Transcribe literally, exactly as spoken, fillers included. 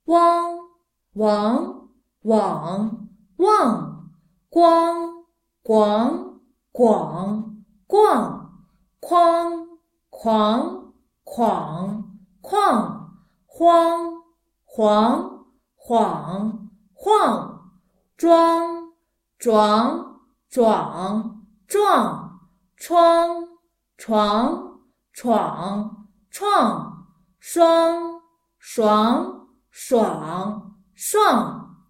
汪王网旺，光广广逛，哐狂哐况，慌黄晃晃，庄壮壮壮，窗床闯创，双爽爽爽。